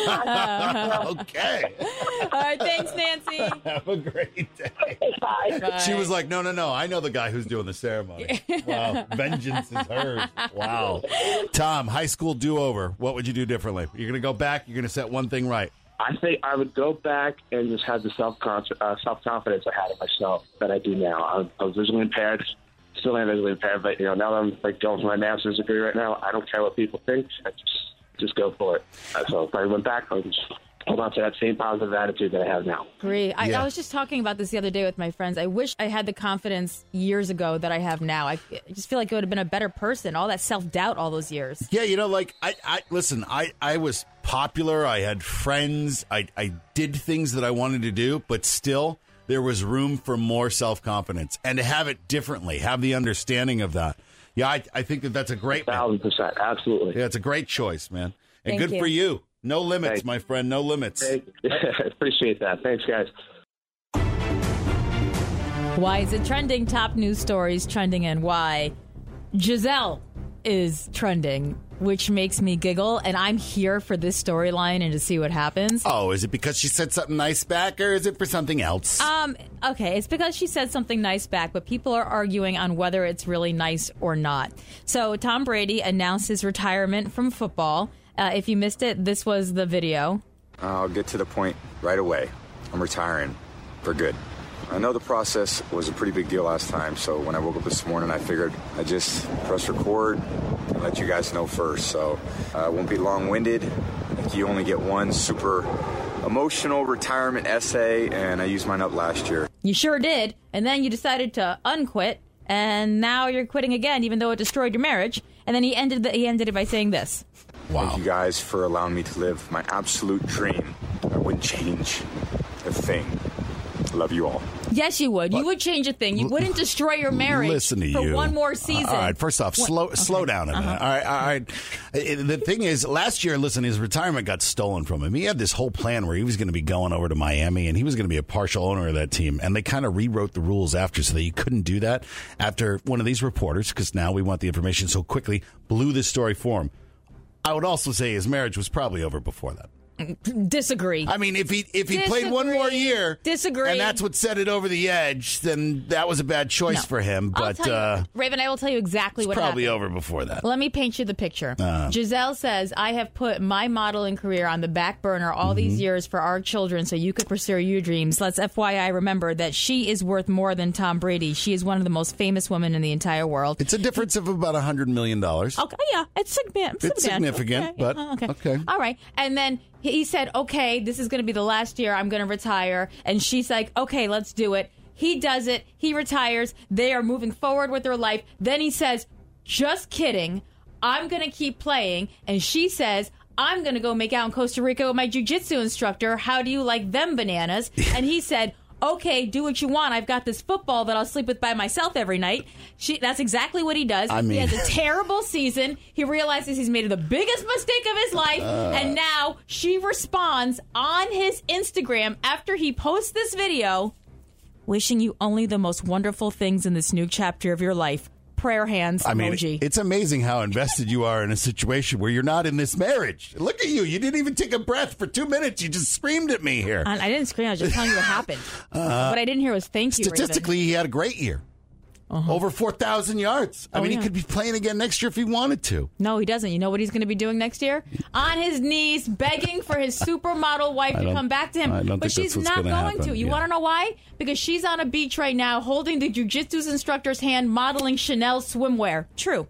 Okay. All right, thanks, Nancy. Have a great day. Okay, bye. Bye. She was like, no, no, no. I know the guy who's doing the ceremony. Wow. Vengeance is hers. Wow. Tom, high school do-over. What would you do differently? You're going to go back. You're going to set one thing right. I think I would go back and just have the self uh, self confidence I had in myself that I do now. I, I was visually impaired, still am visually impaired, but, you know, now that I'm, like, going for my master's degree right now, I don't care what people think. I just, just go for it. Uh, so if I went back, I would just hold on to that same positive attitude that I have now. Agree. I, Yeah. I was just talking about this the other day with my friends. I wish I had the confidence years ago that I have now. I, I just feel like I would have been a better person. All that self-doubt all those years. Yeah, you know, like, I, I listen, I, I was popular. I had friends. I, I did things that I wanted to do, but still there was room for more self-confidence. And to have it differently, have the understanding of that. Yeah, I, I think that that's a great... Thousand percent, absolutely. Yeah, it's a great choice, man. And Thank good you. for you. No limits, Thank my friend. No limits. Appreciate that. Thanks, guys. Why is it trending? Top news stories trending and why. Giselle is trending, which makes me giggle, and I'm here for this storyline and to see what happens. Oh, is it because she said something nice back, or is it for something else? Um, okay, it's because she said something nice back, but people are arguing on whether it's really nice or not. So Tom Brady announced his retirement from football. Uh, if you missed it, this was the video. I'll get to the point right away. I'm retiring for good. I know the process was a pretty big deal last time, so when I woke up this morning, I figured I'd just press record and let you guys know first. So uh, I won't be long-winded. I think you only get one super emotional retirement essay, and I used mine up last year. You sure did, and then you decided to unquit, and now you're quitting again, even though it destroyed your marriage. And then he ended the, he ended it by saying this. Wow. Thank you guys for allowing me to live my absolute dream. I wouldn't change a thing. I love you all. Yes, you would. You would change a thing. You wouldn't destroy your marriage Listen to for you. one more season. Uh, all right, first off, What- slow okay. slow down a minute. Uh-huh. All right, all right. Uh, The thing is, last year, listen, his retirement got stolen from him. He had this whole plan where he was going to be going over to Miami, and he was going to be a partial owner of that team. And they kind of rewrote the rules after, so that you couldn't do that. After one of these reporters, because now we want the information so quickly, blew this story for him. I would also say his marriage was probably over before that. Disagree. I mean, if he if he played one more year, Disagree. and that's what set it over the edge, then that was a bad choice No. for him. I'll But tell you- uh, Raven, I will tell you exactly it's what probably happened. over before that. Let me paint you the picture. Uh. Giselle says, I have put my modeling career on the back burner all Mm-hmm. these years for our children so you could pursue your dreams. Let's F Y I remember that she is worth more than Tom Brady. She is one of the most famous women in the entire world. It's a difference of about one hundred million dollars. Okay, yeah, it's, significant. It's significant, Okay, but uh, okay. okay. All right. And then he said, okay, this is going to be the last year I'm going to retire. And she's like, okay, let's do it. He does it. He retires. They are moving forward with their life. Then he says, just kidding. I'm going to keep playing. And she says, I'm going to go make out in Costa Rica with my jiu-jitsu instructor. How do you like them bananas? And he said, okay, do what you want. I've got this football that I'll sleep with by myself every night. She, that's exactly what he does. I mean- he has a terrible season. He realizes he's made the biggest mistake of his life. Uh. and now she responds on his Instagram after he posts this video, wishing you only the most wonderful things in this new chapter of your life. Prayer hands I mean, emoji. it's amazing how invested you are in a situation where you're not in this marriage. Look at you. You didn't even take a breath for two minutes. You just screamed at me here. I, I didn't scream. I was just telling you what happened. Uh, what I didn't hear was thank you, Raven. Statistically, he had a great year. Over four thousand yards. I Oh, mean, yeah. he could be playing again next year if he wanted to. No, he doesn't. You know what he's going to be doing next year? On his knees, begging for his supermodel wife I to don't- come back to him. I don't but think she's that's what's not gonna going happen. to. You Yeah. want to know why? Because she's on a beach right now holding the jiu-jitsu instructor's hand, modeling Chanel swimwear. True.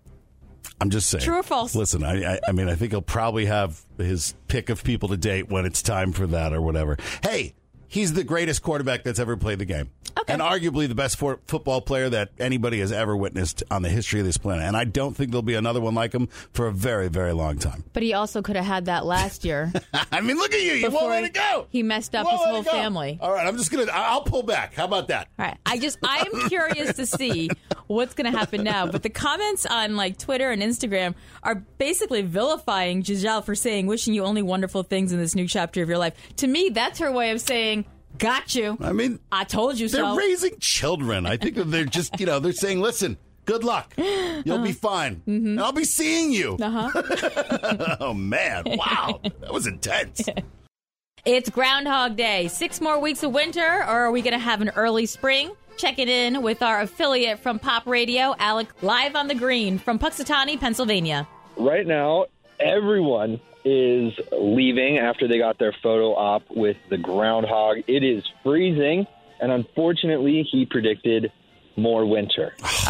I'm just saying. True or false? Listen, I, I, I mean, I think he'll probably have his pick of people to date when it's time for that or whatever. Hey, he's the greatest quarterback that's ever played the game. Okay. And arguably the best for, football player that anybody has ever witnessed on the history of this planet. And I don't think there'll be another one like him for a very, very long time. But he also could have had that last year. I mean, look at you. You won't Before let it go. He messed up You won't his let whole it go. family. All right, I'm just going to, I'll pull back. How about that? All right. I just, I am curious to see what's going to happen now. But the comments on like Twitter and Instagram are basically vilifying Giselle for saying, wishing you only wonderful things in this new chapter of your life. To me, that's her way of saying, got you. I mean, I told you they're so. raising children. I think that they're just, you know, they're saying, listen, good luck. You'll be fine. And I'll be seeing you. Uh-huh. Oh, man. Wow. That was intense. It's Groundhog Day. Six more weeks of winter, or are we going to have an early spring? Check it in with our affiliate from Pop Radio, Alec, live on the green from Puxatawny, Pennsylvania. Right now, everyone is leaving after they got their photo op with the groundhog. It is freezing, and unfortunately, he predicted more winter. Oh.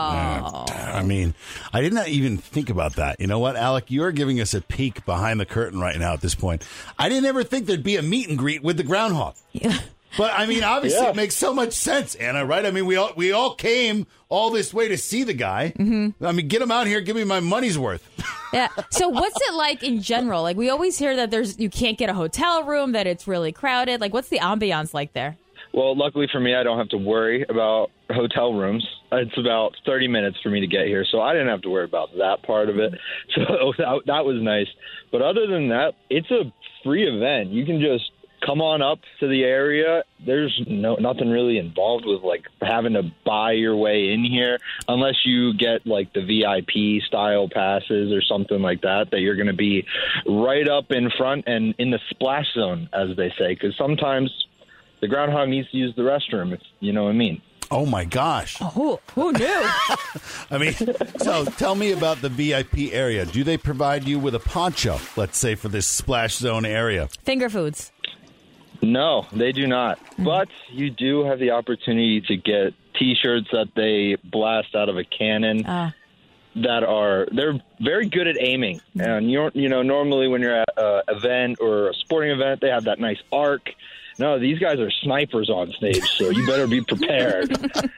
I mean, I did not even think about that. You know what, Alec? You're giving us a peek behind the curtain right now at this point. I didn't ever think there'd be a meet and greet with the groundhog. Yeah. But, I mean, obviously Yeah. it makes so much sense, Anna, right? I mean, we all we all came all this way to see the guy. Mm-hmm. I mean, get him out here, give me my money's worth. Yeah. So what's it like in general? Like, we always hear that there's you can't get a hotel room, that it's really crowded. Like, what's the ambiance like there? Well, luckily for me, I don't have to worry about hotel rooms. It's about thirty minutes for me to get here, so I didn't have to worry about that part of it. So that, that was nice. But other than that, it's a free event. You can just come on up to the area. There's no nothing really involved with like having to buy your way in here, unless you get like the V I P style passes or something like that, that you're going to be right up in front and in the splash zone, as they say, because sometimes the groundhog needs to use the restroom, if you know what I mean. Oh, my gosh. Oh, who, who knew? I mean, so tell me about the V I P area. Do they provide you with a poncho, let's say, for this splash zone area? Finger foods. No, they do not. But you do have the opportunity to get T-shirts that they blast out of a cannon. Uh. That are they're very good at aiming, and you're you know normally when you're at an event or a sporting event, they have that nice arc. No, these guys are snipers on stage, so you better be prepared.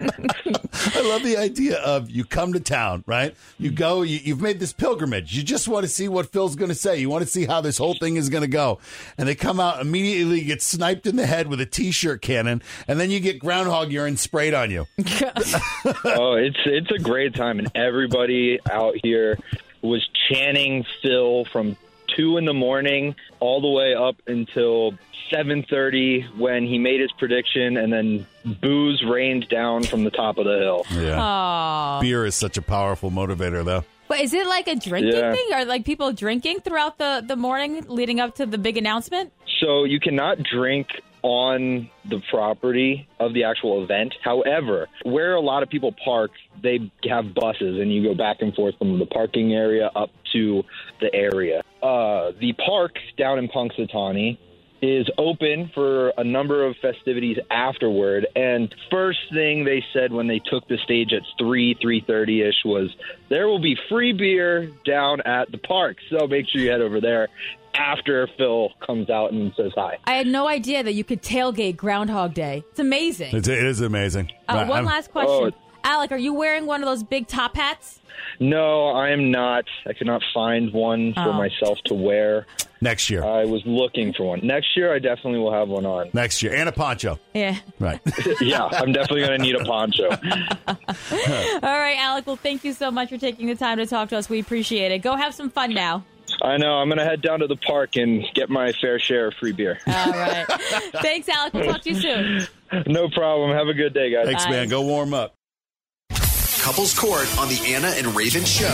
I love the idea of you come to town, right? You go, you, you've made this pilgrimage. You just want to see what Phil's going to say. You want to see how this whole thing is going to go. And they come out, immediately get sniped in the head with a T-shirt cannon, and then you get groundhog urine sprayed on you. Oh, it's it's a great time, and everybody out here was chanting Phil from two in the morning all the way up until seven thirty when he made his prediction, and then booze rained down from the top of the hill. Yeah. Aww. Beer is such a powerful motivator, though. But is it like a drinking Yeah. thing? Are like people drinking throughout the, the morning leading up to the big announcement? So you cannot drink on the property of the actual event. However, where a lot of people park, they have buses, and you go back and forth from the parking area up to the area. Uh, the park down in Punxsutawney is open for a number of festivities afterward. And first thing they said when they took the stage at three, three thirty-ish was, there will be free beer down at the park. So make sure you head over there after Phil comes out and says hi. I had no idea that you could tailgate Groundhog Day. It's amazing. It's, it is amazing. Uh, Right, one I'm- last question. Oh. Alec, are you wearing one of those big top hats? No, I am not. I could not find one for Oh. myself to wear. Next year. I was looking for one. Next year, I definitely will have one on. Next year. And a poncho. Yeah. Right. Yeah, I'm definitely going to need a poncho. All right, Alec. Well, thank you so much for taking the time to talk to us. We appreciate it. Go have some fun now. I know. I'm going to head down to the park and get my fair share of free beer. All right. Thanks, Alec. We'll talk to you soon. No problem. Have a good day, guys. Thanks, man. Go warm up. Couples Court on the Anna and Raven Show.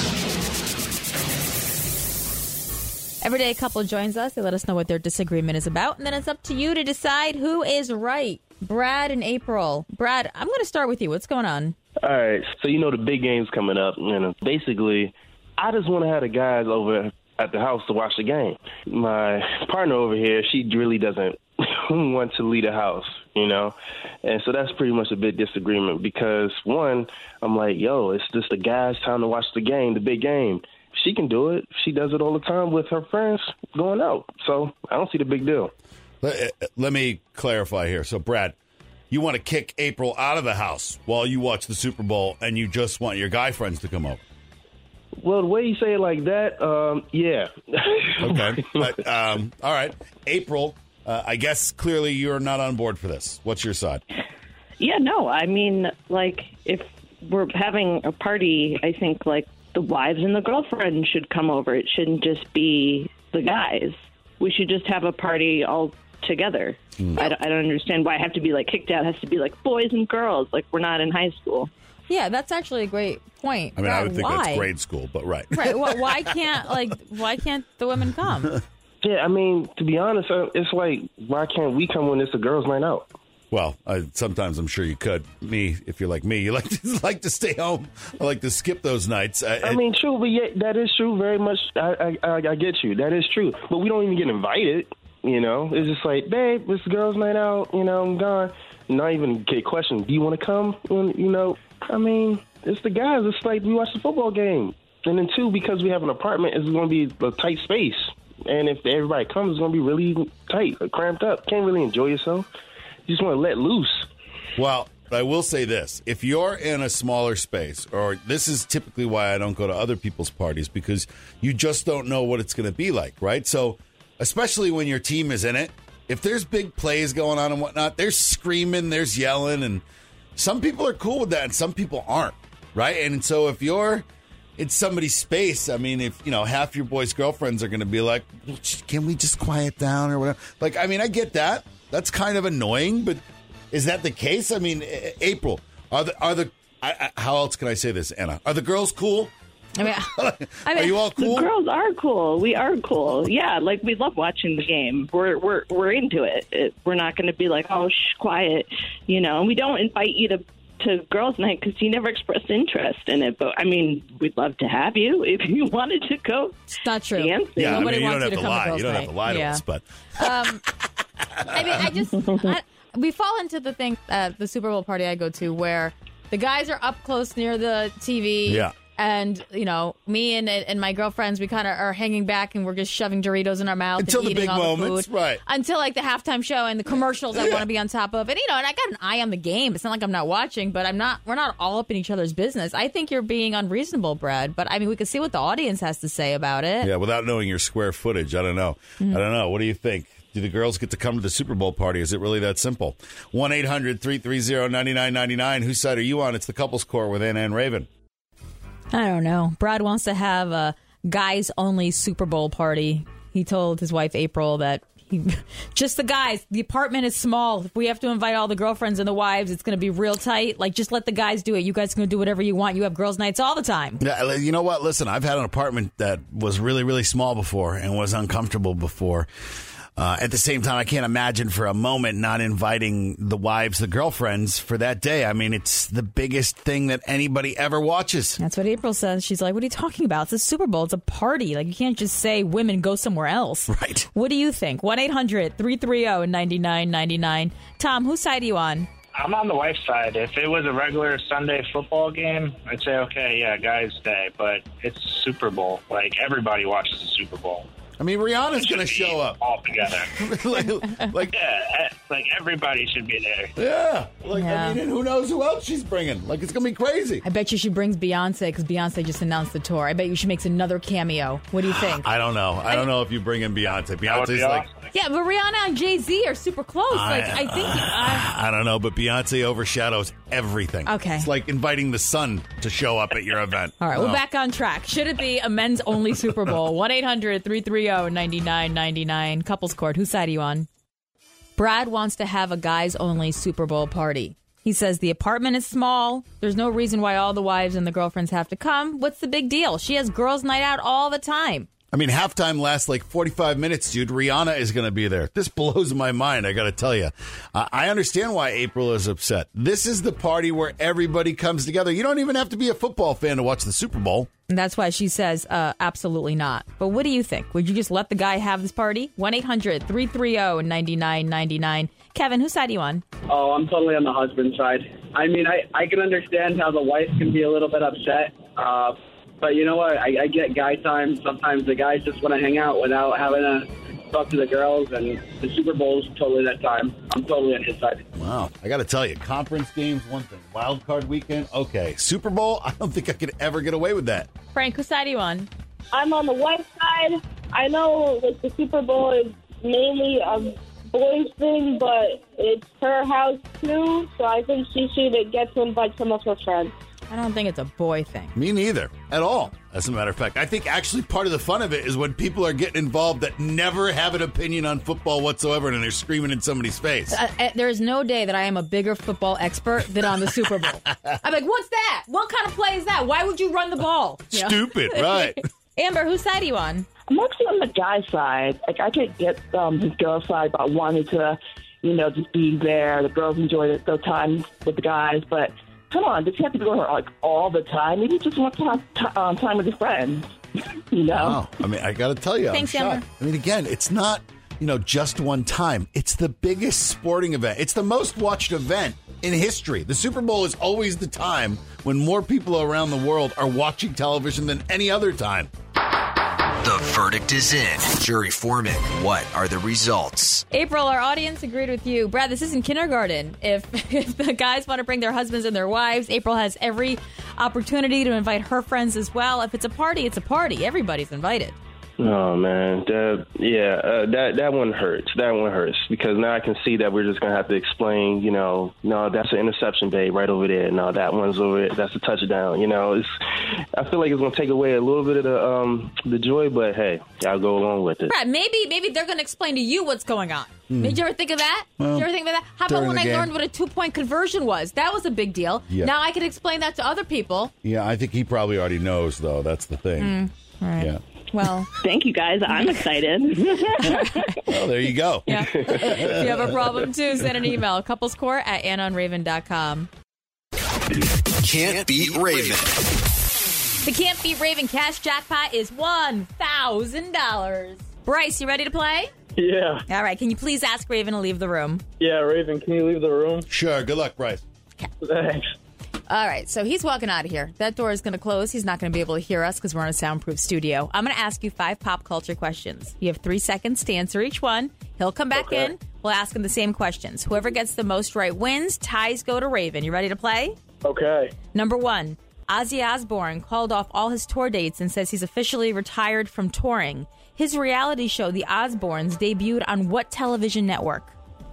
Every day a couple joins us. They let us know what their disagreement is about, and then it's up to you to decide who is right. Brad and April. Brad, I'm going to start with you. What's going on? All right, so you know the big game's coming up, and basically, I just want to have the guys over at the house to watch the game. My partner over here, she really doesn't want to leave the house, you know, and so that's pretty much a big disagreement because, one, I'm like, yo, it's just the guys' time to watch the game, the big game. She can do it. She does it all the time with her friends going out, so I don't see the big deal. Let, let me clarify here. So, Brad, you want to kick April out of the house while you watch the Super Bowl, and you just want your guy friends to come over. Well, the way you say it like that, um, yeah. Okay. But, um, all right. April, uh, I guess clearly you're not on board for this. What's your side? Yeah, no, I mean, like, if we're having a party, I think, like, the wives and the girlfriend should come over. It shouldn't just be the guys. We should just have a party all together. Mm. I, don't, I don't understand why I have to be, like, kicked out. It has to be, like, boys and girls. Like, we're not in high school. Yeah, that's actually a great point. I mean, Brad, I would think why? that's grade school, but right. Right. Well, why can't, like, why can't the women come? Yeah, I mean, to be honest, uh, it's like, why can't we come when it's a girls' night out? Well, I, sometimes I'm sure you could. Me, if you're like me, you like to like to stay home. I like to skip those nights. I, I mean, true, but yeah, that is true. Very much, I, I, I, I get you. That is true. But we don't even get invited. You know, it's just like, babe, it's girls' night out. You know, I'm gone. not even get questioned. Do you want to come? And, you know, I mean, it's the guys. It's like we watch the football game. And then, two, because we have an apartment, it's going to be a tight space. And if everybody comes, it's going to be really tight, cramped up. Can't really enjoy yourself. You just want to let loose. Well, I will say this. If you're in a smaller space, or this is typically why I don't go to other people's parties, because you just don't know what it's going to be like, right? So, especially when your team is in it, if there's big plays going on and whatnot, there's screaming, there's yelling, and some people are cool with that and some people aren't, right? And so if you're in somebody's space, I mean, if, you know, half your boys' girlfriends are going to be like, can we just quiet down or whatever? Like, I mean, I get that. That's kind of annoying, but is that the case? I mean, April, are the, are the, I, I, how else can I say this, Anna? Are the girls cool? I mean, I mean, are you all cool? The girls are cool. We are cool. Yeah, like we love watching the game. We're we're we're into it. it we're not going to be like, oh, shh, quiet, you know. And we don't invite you to to girls' night because you never expressed interest in it. But I mean, we'd love to have you if you wanted to go. It's not true. Dancing. Yeah, Nobody I mean, you wants don't you have to to come lie. to girls' You don't have night. to lie to Yeah. us, but Um, I mean, I just I, we fall into the thing at the Super Bowl party I go to where the guys are up close near the T V. Yeah. And, you know, me and and my girlfriends, we kind of are hanging back and we're just shoving Doritos in our mouth Until and the eating big all moments, the food. right. Until, like, the halftime show and the commercials I want to be on top of. And, you know, and I got an eye on the game. It's not like I'm not watching, but I'm not, we're not all up in each other's business. I think you're being unreasonable, Brad. But, I mean, we can see what the audience has to say about it. yeah, without knowing your square footage, I don't know. Mhm. I don't know. What do you think? Do the girls get to come to the Super Bowl party? Is it really that simple? one eight hundred three three zero nine nine nine nine. Whose side are you on? It's the Couples Court with Anna and Raven. I don't know. Brad wants to have a guys-only Super Bowl party. He told his wife, April, that he, just the guys. The apartment is small. If we have to invite all the girlfriends and the wives, it's going to be real tight. Like, just let the guys do it. You guys can do whatever you want. You have girls' nights all the time. Yeah, you know what? Listen, I've had an apartment that was really, really small before and was uncomfortable before. Uh, at the same time, I can't imagine for a moment not inviting the wives, the girlfriends for that day. I mean, it's the biggest thing that anybody ever watches. That's what April says. She's like, what are you talking about? It's a Super Bowl. It's a party. Like, you can't just say women go somewhere else. Right. What do you think? one eight hundred three three zero nine nine nine nine. Tom, whose side are you on? I'm on the wife's side. If it was a regular Sunday football game, I'd say, okay, yeah, guys' day. But it's Super Bowl. Like, everybody watches the Super Bowl. I mean, Rihanna's going to show up. All together. like, like, yeah, like everybody should be there. Yeah. Like, Yeah. I mean, and who knows who else she's bringing? Like, it's going to be crazy. I bet you she brings Beyonce because Beyonce just announced the tour. I bet you she makes another cameo. What do you think? I don't know. I don't know if you bring in Beyonce. Beyonce's like, Yeah, but Rihanna and Jay-Z are super close. I- like, I think... I, I don't know, but Beyonce overshadows everything. Okay. It's like inviting the sun to show up at your event. all right, No. we're back on track. Should it be a men's-only Super Bowl? one eight hundred three three zero nine nine nine nine. Couples Court. Whose side are you on? Brad wants to have a guys-only Super Bowl party. He says the apartment is small. There's no reason why all the wives and the girlfriends have to come. What's the big deal? She has girls' night out all the time. I mean, halftime lasts like forty-five minutes, dude. Rihanna is going to be there. This blows my mind, I got to tell you. Uh, I understand why April is upset. This is the party where everybody comes together. You don't even have to be a football fan to watch the Super Bowl. And that's why she says uh, absolutely not. But what do you think? Would you just let the guy have this party? one eight hundred three three zero nine nine nine nine. Kevin, whose side are you on? Oh, I'm totally on the husband side. I mean, I, I can understand how the wife can be a little bit upset. Uh, but you know what? I, I get guy time. Sometimes the guys just want to hang out without having to talk to the girls. And the Super Bowl is totally that time. I'm totally on his side. Wow. I got to tell you, conference games, one thing. Wild card weekend, okay. Super Bowl, I don't think I could ever get away with that. Frank, whose side are you on? I'm on the wife's side. I know like the Super Bowl is mainly a boys thing, but it's her house too, so I think she should get to invite some of her friends. I don't think it's a boy thing. Me neither, at all. As a matter of fact, I think actually part of the fun of it is when people are getting involved that never have an opinion on football whatsoever and they're screaming in somebody's face. Uh, uh, there is no day that I am a bigger football expert than on the Super Bowl. I'm like, what's that? What kind of play is that? Why would you run the ball? You know? Stupid, right. Amber, whose side are you on? I'm actually on the guy side. Like, I could get um, his girl side about wanting to, you know, just be there. The girls enjoy their time with the guys, but come on, does he have to go like all the time? Maybe he just wants to have t- um, time with his friends. You know? Wow. I mean, I got to tell you, Thanks, I'm shocked. Amber. I mean, again, it's not, you know, just one time. It's the biggest sporting event. It's the most watched event in history. The Super Bowl is always the time when more people around the world are watching television than any other time. The verdict is in. Jury foreman, what are the results? April, our audience agreed with you. Brad, this isn't kindergarten. If, if the guys want to bring their husbands and their wives, April has every opportunity to invite her friends as well. If it's a party, it's a party. Everybody's invited. Oh man, that yeah, uh, that that one hurts. That one hurts because now I can see that we're just gonna have to explain. You know, no, that's an interception, babe, right over there. No, that one's over there. That's a touchdown. You know, it's. I feel like it's gonna take away a little bit of the um the joy, but hey, I'll go along with it. Brad, maybe maybe they're going to explain to you what's going on. Hmm. Did you ever think of that? Well, Did you ever think of that? How about during when the I game. learned what a two-point conversion was? That was a big deal. Yeah. Now I can explain that to other people. Yeah, I think he probably already knows, though. That's the thing. Mm, all right. Yeah. Well, thank you guys. I'm excited. Well, there you go. Yeah. If you have a problem, too, send an email. Couplescourt at anna on raven dot com. Can't beat Raven. The Can't Beat Raven cash jackpot is one thousand dollars. Bryce, you ready to play? Yeah. All right. Can you please ask Raven to leave the room? Yeah, Raven, can you leave the room? Sure. Good luck, Bryce. Thanks. All right, so he's walking out of here. That door is going to close. He's not going to be able to hear us because we're in a soundproof studio. I'm going to ask you five pop culture questions. You have three seconds to answer each one. He'll come back Okay. in. We'll ask him the same questions. Whoever gets the most right wins. Ties go to Raven. You ready to play? Okay. Number one, Ozzy Osbourne called off all his tour dates and says he's officially retired from touring. His reality show, The Osbournes, debuted on what television network?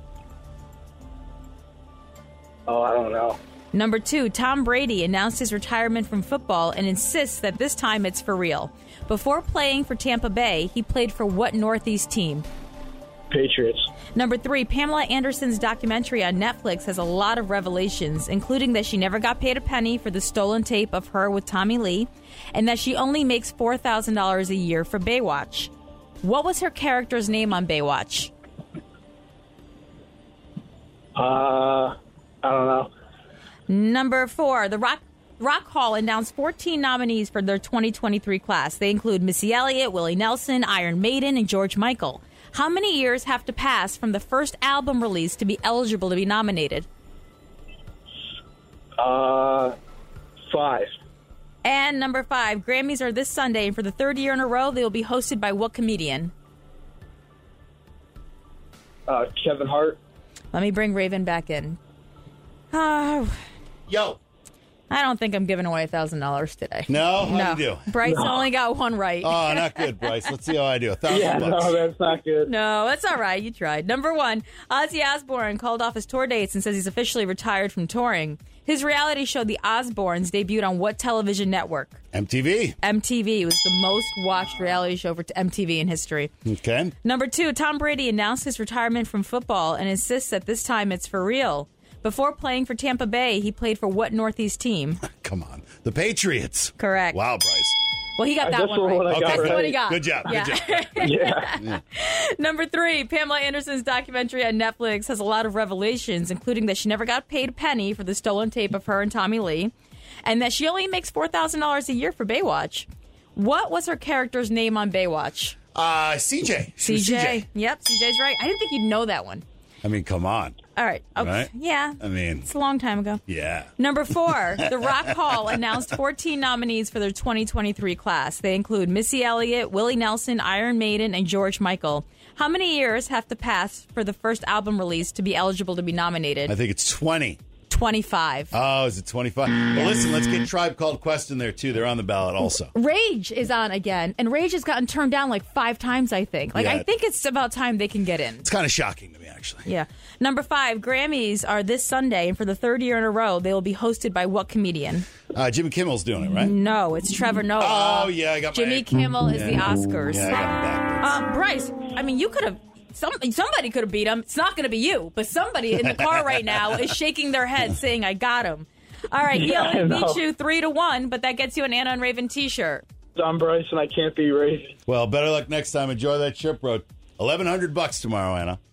Oh, I don't know. Number two, Tom Brady announced his retirement from football and insists that this time it's for real. Before playing for Tampa Bay, he played for what Northeast team? Patriots. Number three, Pamela Anderson's documentary on Netflix has a lot of revelations, including that she never got paid a penny for the stolen tape of her with Tommy Lee, and that she only makes four thousand dollars a year for Baywatch. What was her character's name on Baywatch? Uh, I don't know. Number four, the Rock Rock Hall announced fourteen nominees for their twenty twenty-three class. They include Missy Elliott, Willie Nelson, Iron Maiden, and George Michael. How many years have to pass from the first album release to be eligible to be nominated? Uh, five. And number five, Grammys are this Sunday, and for the third year in a row, they will be hosted by what comedian? Uh, Kevin Hart. Let me bring Raven back in. Oh, Yo. I don't think I'm giving away one thousand dollars today. No? How no. do you do? Bryce No. only got one right. Oh, not good, Bryce. Let's see how I do. A thousand Yeah, bucks. no, that's not good. No, that's all right. You tried. Number one, Ozzy Osbourne called off his tour dates and says he's officially retired from touring. His reality show, The Osbournes, debuted on what television network? M T V. M T V. It was the most watched reality show for M T V in history. Okay. Number two, Tom Brady announced his retirement from football and insists that this time it's for real. Before playing for Tampa Bay, he played for what Northeast team? Come on. The Patriots. Correct. Wow, Bryce. Well, he got Uh, that that's one the right. one I got That's right. what he got. Good job. Yeah. Good job. Yeah. Yeah. Number three, Pamela Anderson's documentary on Netflix has a lot of revelations, including that she never got paid a penny for the stolen tape of her and Tommy Lee, and that she only makes four thousand dollars a year for Baywatch. What was her character's name on Baywatch? Uh, C J. She C was J. C J. Yep, C J's right. I didn't think you'd know that one. I mean, come on. All right. Okay. Right? Yeah. I mean, It's a long time ago. yeah. Number four, the Rock Hall announced fourteen nominees for their twenty twenty-three class. They include Missy Elliott, Willie Nelson, Iron Maiden, and George Michael. How many years have to pass for the first album release to be eligible to be nominated? I think it's twenty. twenty-five. Oh, is it twenty-five? Well, listen, let's get Tribe Called Quest in there, too. They're on the ballot also. Rage is on again, and Rage has gotten turned down like five times, I think. Like, Yeah. I think it's about time they can get in. It's kind of shocking to me, actually. Yeah. Number five, Grammys are this Sunday, and for the third year in a row, they will be hosted by what comedian? Uh, Jimmy Kimmel's doing it, right? No, it's Trevor Noah. Oh, yeah, I got my- Jimmy Kimmel is the Yeah. Oscars. Yeah, I got it backwards. Um, Bryce, I mean, you could have. Some, somebody could have beat him. It's not going to be you, but somebody in the car right now is shaking their head saying, I got him. All right, he Yeah, I only know. beat you three to one, but that gets you an Anna and Raven t-shirt. I'm Bryce, and I can't be Raven. Well, better luck next time. Enjoy that trip, bro. eleven hundred bucks tomorrow, Anna.